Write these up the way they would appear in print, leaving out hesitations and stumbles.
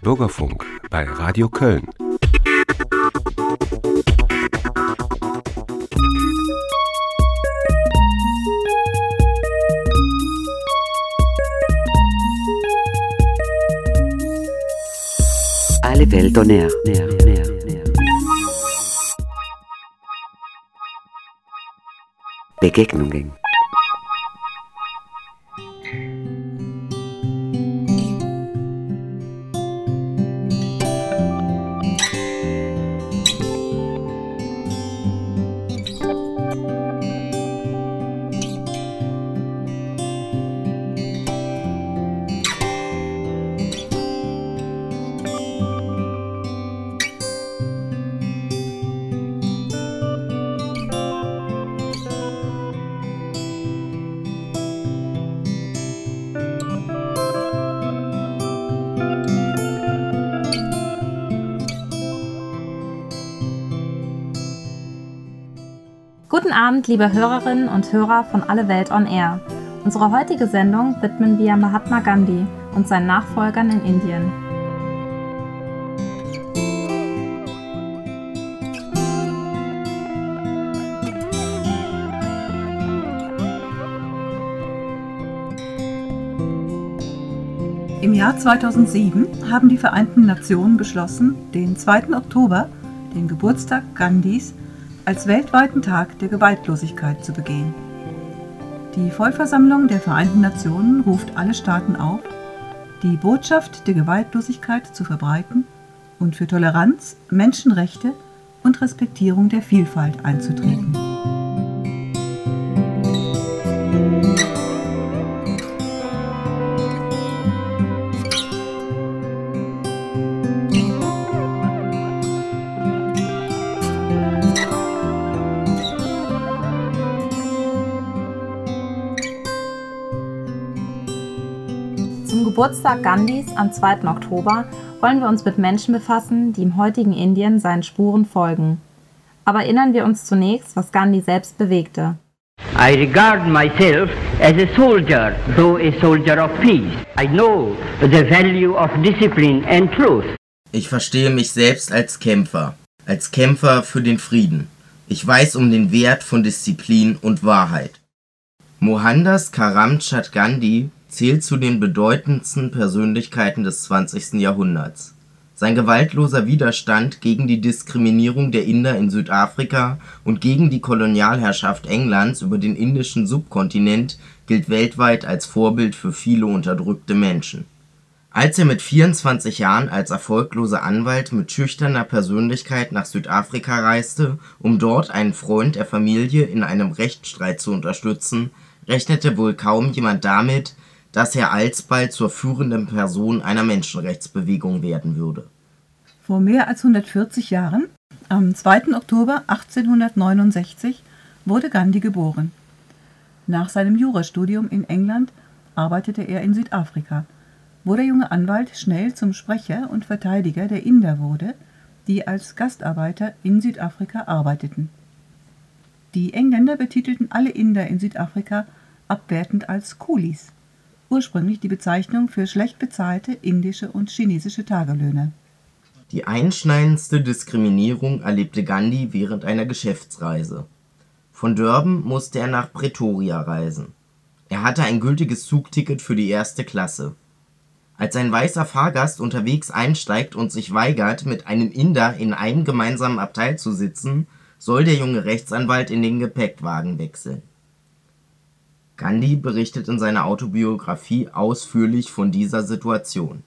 Bürgerfunk bei Radio Köln. Alle Welt on Air. Begegnungen. Guten Abend, liebe Hörerinnen und Hörer von Alle Welt on Air. Unsere heutige Sendung widmen wir Mahatma Gandhi und seinen Nachfolgern in Indien. Im Jahr 2007 haben die Vereinten Nationen beschlossen, den 2. Oktober, den Geburtstag Gandhis, als weltweiten Tag der Gewaltlosigkeit zu begehen. Die Vollversammlung der Vereinten Nationen ruft alle Staaten auf, die Botschaft der Gewaltlosigkeit zu verbreiten und für Toleranz, Menschenrechte und Respektierung der Vielfalt einzutreten. Zum Geburtstag Gandhis am 2. Oktober wollen wir uns mit Menschen befassen, die im heutigen Indien seinen Spuren folgen. Aber erinnern wir uns zunächst, was Gandhi selbst bewegte. I regard myself as a soldier, though a soldier of peace. I know the value of discipline and truth. Ich verstehe mich selbst als Kämpfer für den Frieden. Ich weiß um den Wert von Disziplin und Wahrheit. Mohandas Karamchand Gandhi zählt zu den bedeutendsten Persönlichkeiten des 20. Jahrhunderts. Sein gewaltloser Widerstand gegen die Diskriminierung der Inder in Südafrika und gegen die Kolonialherrschaft Englands über den indischen Subkontinent gilt weltweit als Vorbild für viele unterdrückte Menschen. Als er mit 24 Jahren als erfolgloser Anwalt mit schüchterner Persönlichkeit nach Südafrika reiste, um dort einen Freund der Familie in einem Rechtsstreit zu unterstützen, rechnete wohl kaum jemand damit, dass er alsbald zur führenden Person einer Menschenrechtsbewegung werden würde. Vor mehr als 140 Jahren, am 2. Oktober 1869, wurde Gandhi geboren. Nach seinem Jurastudium in England arbeitete er in Südafrika, wo der junge Anwalt schnell zum Sprecher und Verteidiger der Inder wurde, die als Gastarbeiter in Südafrika arbeiteten. Die Engländer betitelten alle Inder in Südafrika abwertend als Coolies, ursprünglich die Bezeichnung für schlecht bezahlte indische und chinesische Tagelöhner. Die einschneidendste Diskriminierung erlebte Gandhi während einer Geschäftsreise. Von Durban musste er nach Pretoria reisen. Er hatte ein gültiges Zugticket für die 1. Klasse. Als ein weißer Fahrgast unterwegs einsteigt und sich weigert, mit einem Inder in einem gemeinsamen Abteil zu sitzen, soll der junge Rechtsanwalt in den Gepäckwagen wechseln. Gandhi berichtet in seiner Autobiografie ausführlich von dieser Situation.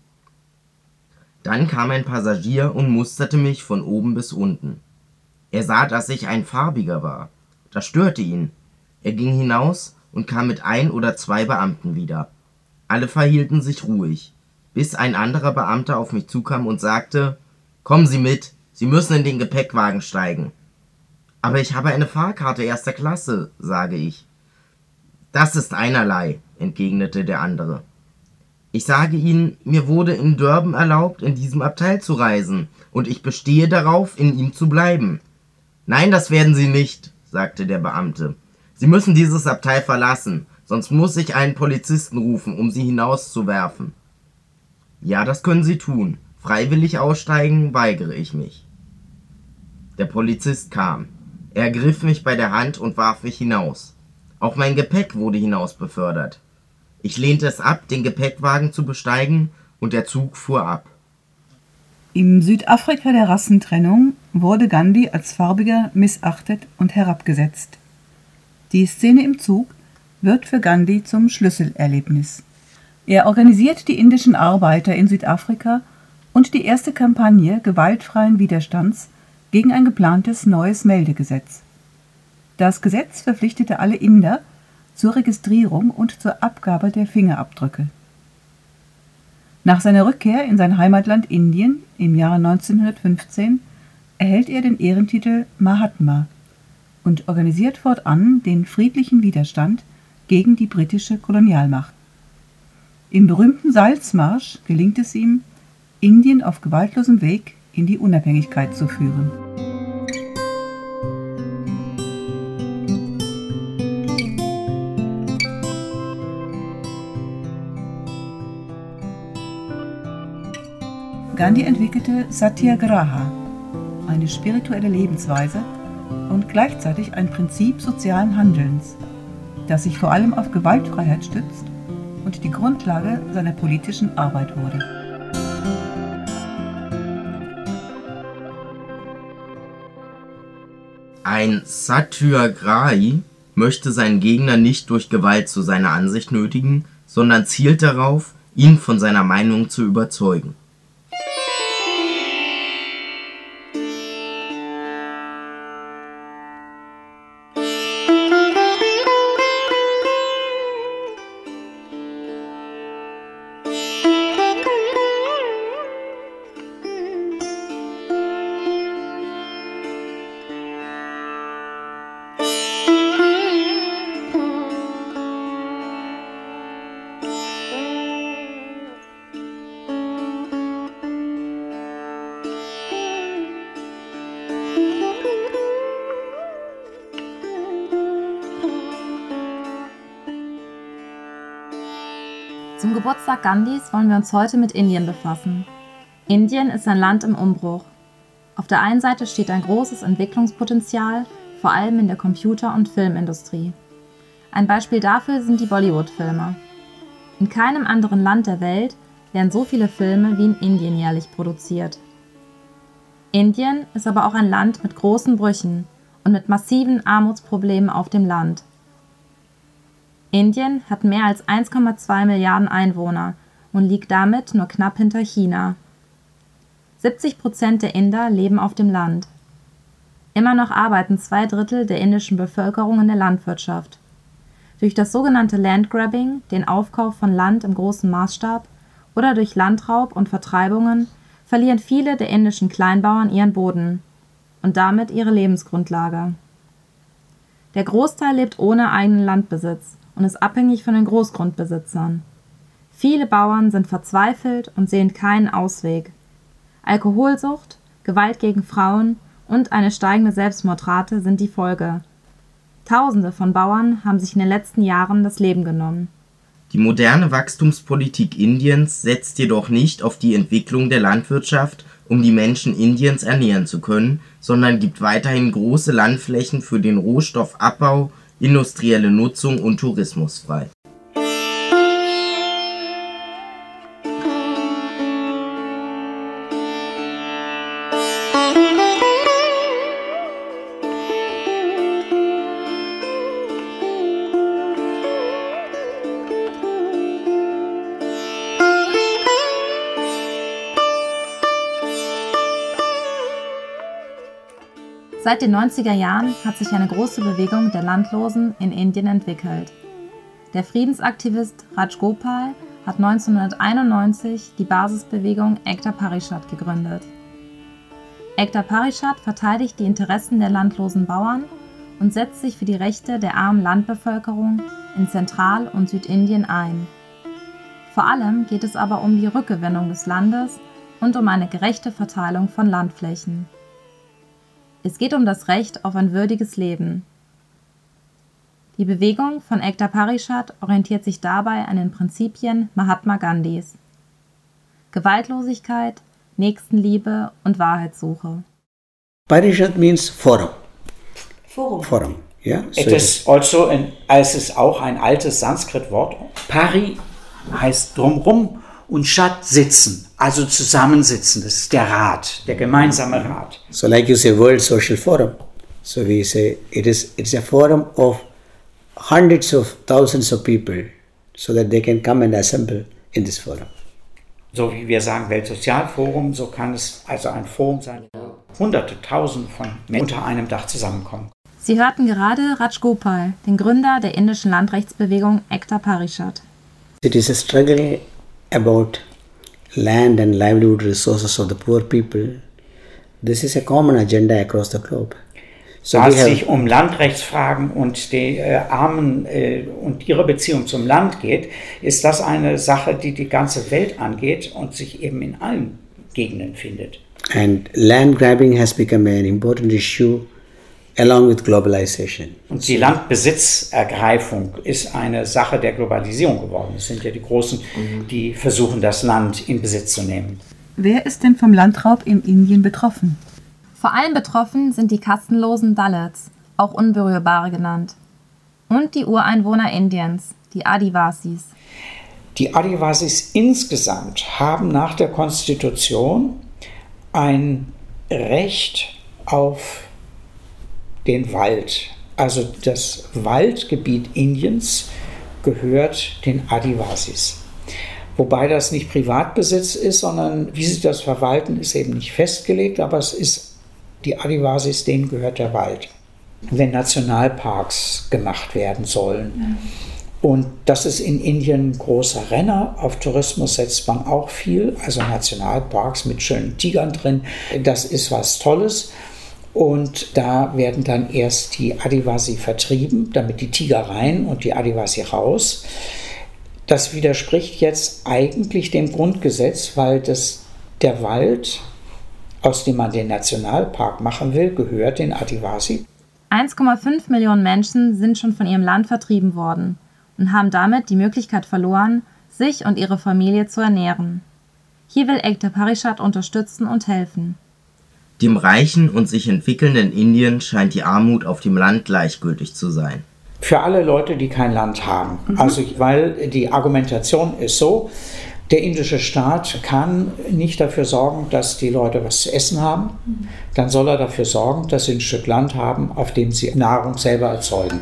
Dann kam ein Passagier und musterte mich von oben bis unten. Er sah, dass ich ein Farbiger war. Das störte ihn. Er ging hinaus und kam mit 1 oder 2 Beamten wieder. Alle verhielten sich ruhig, bis ein anderer Beamter auf mich zukam und sagte: »Kommen Sie mit, Sie müssen in den Gepäckwagen steigen.« »Aber ich habe eine Fahrkarte 1. Klasse«, sage ich. »Das ist einerlei«, entgegnete der andere. »Ich sage Ihnen, mir wurde in Durban erlaubt, in diesem Abteil zu reisen, und ich bestehe darauf, in ihm zu bleiben.« »Nein, das werden Sie nicht«, sagte der Beamte. »Sie müssen dieses Abteil verlassen, sonst muss ich einen Polizisten rufen, um Sie hinauszuwerfen.« »Ja, das können Sie tun«, Freiwillig aussteigen weigere ich mich. Der Polizist kam. Er ergriff mich bei der Hand und warf mich hinaus. Auch mein Gepäck wurde hinaus befördert. Ich lehnte es ab, den Gepäckwagen zu besteigen, und der Zug fuhr ab. Im Südafrika der Rassentrennung wurde Gandhi als Farbiger missachtet und herabgesetzt. Die Szene im Zug wird für Gandhi zum Schlüsselerlebnis. Er organisiert die indischen Arbeiter in Südafrika und die erste Kampagne gewaltfreien Widerstands gegen ein geplantes neues Meldegesetz. Das Gesetz verpflichtete alle Inder zur Registrierung und zur Abgabe der Fingerabdrücke. Nach seiner Rückkehr in sein Heimatland Indien im Jahre 1915 erhält er den Ehrentitel Mahatma und organisiert fortan den friedlichen Widerstand gegen die britische Kolonialmacht. Im berühmten Salzmarsch gelingt es ihm, Indien auf gewaltlosem Weg in die Unabhängigkeit zu führen. Gandhi entwickelte Satyagraha, eine spirituelle Lebensweise und gleichzeitig ein Prinzip sozialen Handelns, das sich vor allem auf Gewaltfreiheit stützt und die Grundlage seiner politischen Arbeit wurde. Ein Satyagrahi möchte seinen Gegner nicht durch Gewalt zu seiner Ansicht nötigen, sondern zielt darauf, ihn von seiner Meinung zu überzeugen. Zum Geburtstag Gandhis wollen wir uns heute mit Indien befassen. Indien ist ein Land im Umbruch. Auf der einen Seite steht ein großes Entwicklungspotenzial, vor allem in der Computer- und Filmindustrie. Ein Beispiel dafür sind die Bollywood-Filme. In keinem anderen Land der Welt werden so viele Filme wie in Indien jährlich produziert. Indien ist aber auch ein Land mit großen Brüchen und mit massiven Armutsproblemen auf dem Land. Indien hat mehr als 1,2 Milliarden Einwohner und liegt damit nur knapp hinter China. 70% der Inder leben auf dem Land. Immer noch arbeiten 2/3 der indischen Bevölkerung in der Landwirtschaft. Durch das sogenannte Landgrabbing, den Aufkauf von Land im großen Maßstab, oder durch Landraub und Vertreibungen verlieren viele der indischen Kleinbauern ihren Boden und damit ihre Lebensgrundlage. Der Großteil lebt ohne eigenen Landbesitz und ist abhängig von den Großgrundbesitzern. Viele Bauern sind verzweifelt und sehen keinen Ausweg. Alkoholsucht, Gewalt gegen Frauen und eine steigende Selbstmordrate sind die Folge. Tausende von Bauern haben sich in den letzten Jahren das Leben genommen. Die moderne Wachstumspolitik Indiens setzt jedoch nicht auf die Entwicklung der Landwirtschaft, um die Menschen Indiens ernähren zu können, sondern gibt weiterhin große Landflächen für den Rohstoffabbau, industrielle Nutzung und Tourismus frei. Seit den 90er Jahren hat sich eine große Bewegung der Landlosen in Indien entwickelt. Der Friedensaktivist Raj Gopal hat 1991 die Basisbewegung Ekta Parishad gegründet. Ekta Parishad verteidigt die Interessen der landlosen Bauern und setzt sich für die Rechte der armen Landbevölkerung in Zentral- und Südindien ein. Vor allem geht es aber um die Rückgewinnung des Landes und um eine gerechte Verteilung von Landflächen. Es geht um das Recht auf ein würdiges Leben. Die Bewegung von Ekta Parishad orientiert sich dabei an den Prinzipien Mahatma Gandhis. Gewaltlosigkeit, Nächstenliebe und Wahrheitssuche. Parishad means forum. Forum. Yeah. So Es ist auch ein altes Sanskrit-Wort. Pari heißt drumrum und Shat sitzen, also zusammensitzen. Das ist der Rat, der gemeinsame Rat. So like you say World Social Forum. So we say it's a forum of hundreds of thousands of people so that they can come and assemble in this forum. So wie wir sagen Weltsozialforum, so kann es also ein Forum sein, wo Hunderte, Tausende von Menschen unter einem Dach zusammenkommen. Sie hörten gerade Rajgopal, den Gründer der indischen Landrechtsbewegung Ekta Parishad. It is a struggle about land and livelihood resources of the poor people. This is a common agenda across the globe. Da es sich um Landrechtsfragen und die Armen und ihre Beziehung zum Land geht, ist das eine Sache, die die ganze Welt angeht und sich eben in allen Gegenden findet. And land grabbing has become an important issue along with globalization. Und die Landbesitzergreifung ist eine Sache der Globalisierung geworden. Es sind ja die Großen, die versuchen, das Land in Besitz zu nehmen. Wer ist denn vom Landraub in Indien betroffen? Vor allem betroffen sind die kastenlosen Dalits, auch Unberührbare genannt. Und die Ureinwohner Indiens, die Adivasis. Die Adivasis insgesamt haben nach der Konstitution ein Recht auf den Wald. Also das Waldgebiet Indiens gehört den Adivasis. Wobei das nicht Privatbesitz ist, sondern wie sie das verwalten, ist eben nicht festgelegt, aber es ist die Adivasis, denen gehört der Wald. Wenn Nationalparks gemacht werden sollen. Und das ist in Indien ein großer Renner. Auf Tourismus setzt man auch viel, also Nationalparks mit schönen Tigern drin. Das ist was Tolles. Und da werden dann erst die Adivasi vertrieben, damit die Tiger rein und die Adivasi raus. Das widerspricht jetzt eigentlich dem Grundgesetz, weil der Wald, aus dem man den Nationalpark machen will, gehört den Adivasi. 1,5 Millionen Menschen sind schon von ihrem Land vertrieben worden und haben damit die Möglichkeit verloren, sich und ihre Familie zu ernähren. Hier will Ekta Parishad unterstützen und helfen. Dem reichen und sich entwickelnden Indien scheint die Armut auf dem Land gleichgültig zu sein. Für alle Leute, die kein Land haben. Also, weil die Argumentation ist so, der indische Staat kann nicht dafür sorgen, dass die Leute was zu essen haben. Dann soll er dafür sorgen, dass sie ein Stück Land haben, auf dem sie Nahrung selber erzeugen.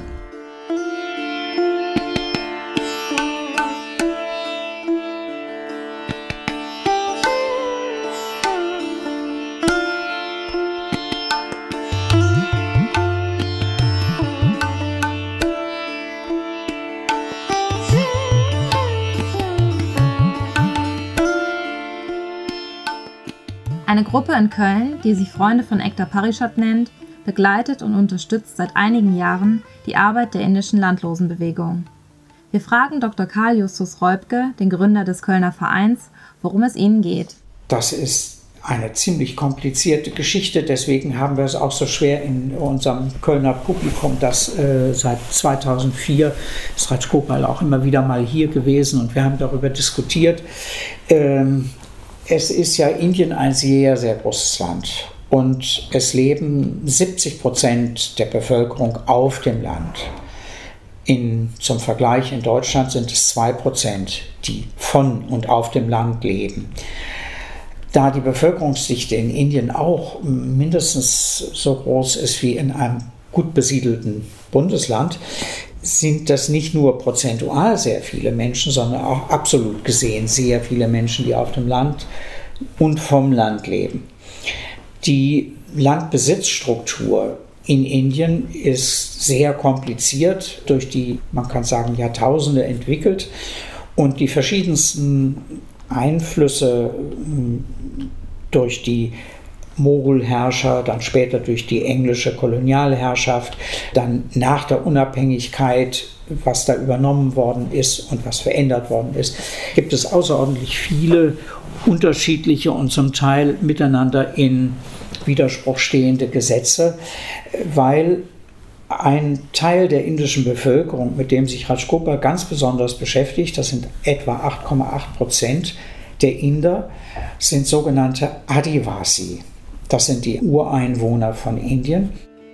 Eine Gruppe in Köln, die sich Freunde von Ekta Parishad nennt, begleitet und unterstützt seit einigen Jahren die Arbeit der indischen Landlosenbewegung. Wir fragen Dr. Karl Justus Reubke, den Gründer des Kölner Vereins, worum es ihnen geht. Das ist eine ziemlich komplizierte Geschichte, deswegen haben wir es auch so schwer in unserem Kölner Publikum, das seit 2004 ist Rajgopal auch immer wieder mal hier gewesen und wir haben darüber diskutiert. Es ist ja Indien ein sehr, sehr großes Land und es leben 70% der Bevölkerung auf dem Land. Zum Vergleich in Deutschland sind es 2%, die von und auf dem Land leben. Da die Bevölkerungsdichte in Indien auch mindestens so groß ist wie in einem gut besiedelten Bundesland, sind das nicht nur prozentual sehr viele Menschen, sondern auch absolut gesehen sehr viele Menschen, die auf dem Land und vom Land leben. Die Landbesitzstruktur in Indien ist sehr kompliziert, durch die, man kann sagen, Jahrtausende entwickelt und die verschiedensten Einflüsse durch die Mogulherrscher, dann später durch die englische Kolonialherrschaft, dann nach der Unabhängigkeit, was da übernommen worden ist und was verändert worden ist, gibt es außerordentlich viele unterschiedliche und zum Teil miteinander in Widerspruch stehende Gesetze, weil ein Teil der indischen Bevölkerung, mit dem sich Rajgopal ganz besonders beschäftigt, das sind etwa 8,8%, der Inder sind sogenannte Adivasi. Das sind die Ureinwohner von Indien.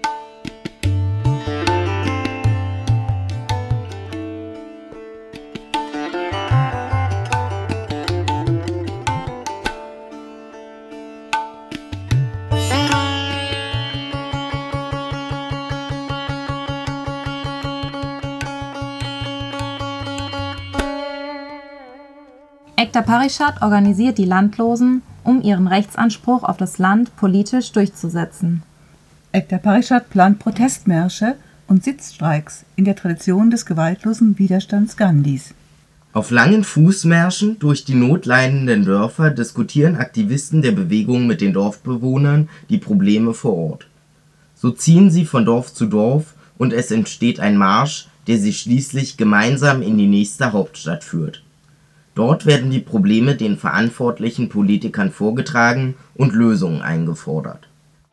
Ekta Parishad organisiert die Landlosen, um ihren Rechtsanspruch auf das Land politisch durchzusetzen. Ekta Parishad plant Protestmärsche und Sitzstreiks in der Tradition des gewaltlosen Widerstands Gandhis. Auf langen Fußmärschen durch die notleidenden Dörfer diskutieren Aktivisten der Bewegung mit den Dorfbewohnern die Probleme vor Ort. So ziehen sie von Dorf zu Dorf und es entsteht ein Marsch, der sie schließlich gemeinsam in die nächste Hauptstadt führt. Dort werden die Probleme den verantwortlichen Politikern vorgetragen und Lösungen eingefordert.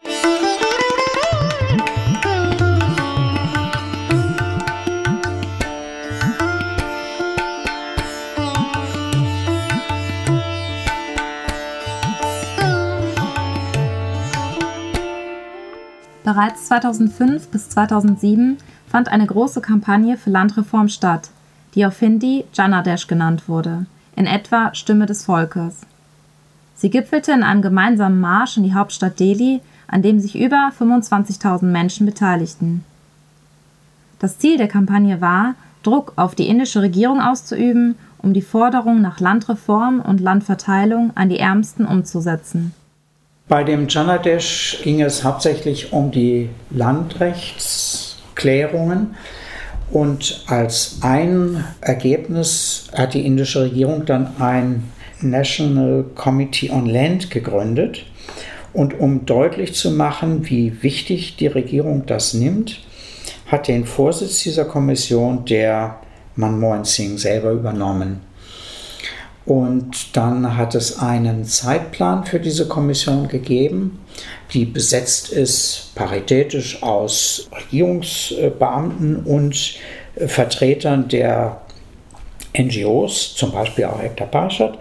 Bereits 2005 bis 2007 fand eine große Kampagne für Landreform statt, die auf Hindi Janadesh genannt wurde, in etwa Stimme des Volkes. Sie gipfelte in einem gemeinsamen Marsch in die Hauptstadt Delhi, an dem sich über 25.000 Menschen beteiligten. Das Ziel der Kampagne war, Druck auf die indische Regierung auszuüben, um die Forderung nach Landreform und Landverteilung an die Ärmsten umzusetzen. Bei dem Janadesh ging es hauptsächlich um die Landrechtsklärungen. Und als ein Ergebnis hat die indische Regierung dann ein National Committee on Land gegründet. Und um deutlich zu machen, wie wichtig die Regierung das nimmt, hat den Vorsitz dieser Kommission der Manmohan Singh selber übernommen. Und dann hat es einen Zeitplan für diese Kommission gegeben, die besetzt ist paritätisch aus Regierungsbeamten und Vertretern der NGOs, zum Beispiel auch Ekta Parishad.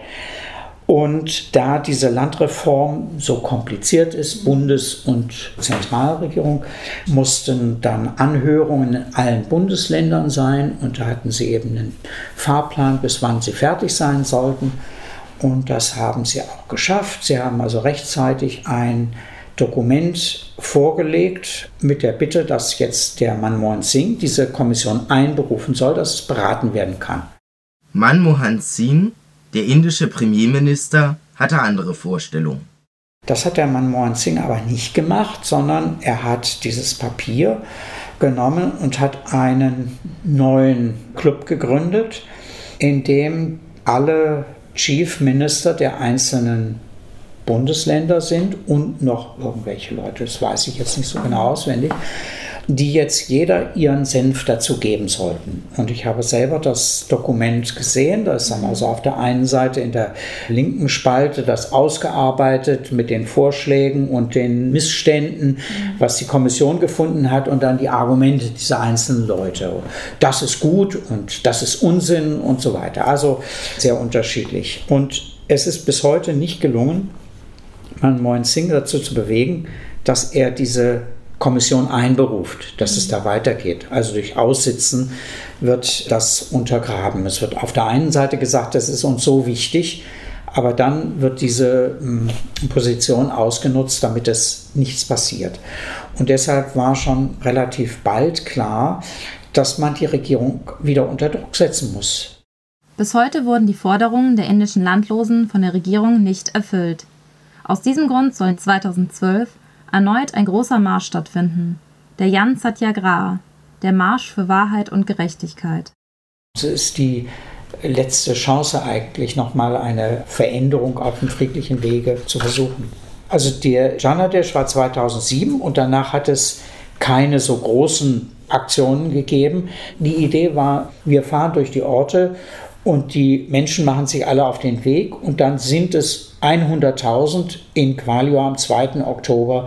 Und da diese Landreform so kompliziert ist, Bundes- und Zentralregierung, mussten dann Anhörungen in allen Bundesländern sein. Und da hatten sie eben einen Fahrplan, bis wann sie fertig sein sollten. Und das haben sie auch geschafft. Sie haben also rechtzeitig ein Dokument vorgelegt mit der Bitte, dass jetzt der Manmohan Singh diese Kommission einberufen soll, dass es beraten werden kann. Manmohan Singh, der indische Premierminister, hatte andere Vorstellungen. Das hat der Manmohan Singh aber nicht gemacht, sondern er hat dieses Papier genommen und hat einen neuen Club gegründet, in dem alle Chief Minister der einzelnen Bundesländer sind und noch irgendwelche Leute, das weiß ich jetzt nicht so genau auswendig, die jetzt jeder ihren Senf dazu geben sollten. Und ich habe selber das Dokument gesehen, da ist dann also auf der einen Seite in der linken Spalte das ausgearbeitet mit den Vorschlägen und den Missständen, was die Kommission gefunden hat und dann die Argumente dieser einzelnen Leute. Das ist gut und das ist Unsinn und so weiter. Also sehr unterschiedlich. Und es ist bis heute nicht gelungen, Manmohan Singh dazu zu bewegen, dass er diese Kommission einberuft, dass es da weitergeht. Also durch Aussitzen wird das untergraben. Es wird auf der einen Seite gesagt, das ist uns so wichtig, aber dann wird diese Position ausgenutzt, damit es nichts passiert. Und deshalb war schon relativ bald klar, dass man die Regierung wieder unter Druck setzen muss. Bis heute wurden die Forderungen der indischen Landlosen von der Regierung nicht erfüllt. Aus diesem Grund soll 2012 erneut ein großer Marsch stattfinden, der Jan Satyagraha, der Marsch für Wahrheit und Gerechtigkeit. Es ist die letzte Chance eigentlich, nochmal eine Veränderung auf dem friedlichen Wege zu versuchen. Also der Janadesh war 2007 und danach hat es keine so großen Aktionen gegeben. Die Idee war, wir fahren durch die Orte und die Menschen machen sich alle auf den Weg und dann sind es 100.000 in Gwalior am 2. Oktober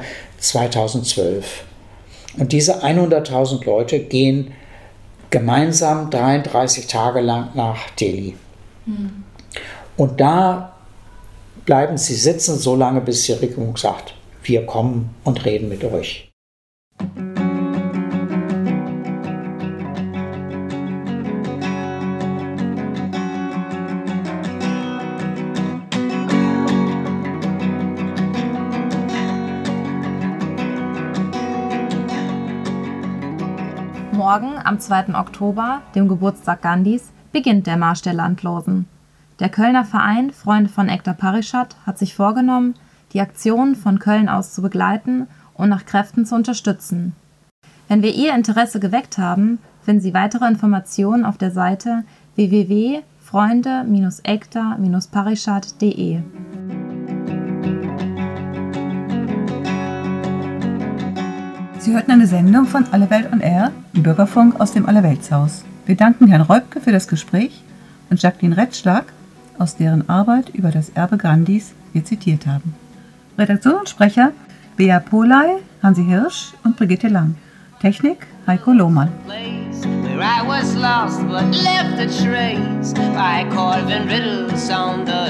2012. Und diese 100.000 Leute gehen gemeinsam 33 Tage lang nach Delhi. Und da bleiben Sie sitzen, so lange bis die Regierung sagt, wir kommen und reden mit euch. Morgen, am 2. Oktober, dem Geburtstag Gandhis, beginnt der Marsch der Landlosen. Der Kölner Verein Freunde von Ekta Parishad hat sich vorgenommen, die Aktionen von Köln aus zu begleiten und nach Kräften zu unterstützen. Wenn wir Ihr Interesse geweckt haben, finden Sie weitere Informationen auf der Seite www.freunde-ekta-parishad.de. Sie hörten eine Sendung von Alle Welt on Air, im Bürgerfunk aus dem Allerweltshaus. Wir danken Herrn Reubke für das Gespräch und Jacqueline Retzschlag, aus deren Arbeit über das Erbe Gandhis wir zitiert haben. Redaktion und Sprecher Bea Polay, Hansi Hirsch und Brigitte Lang. Technik Heiko Lohmann. Where I was lost but left a trace by carving riddles on the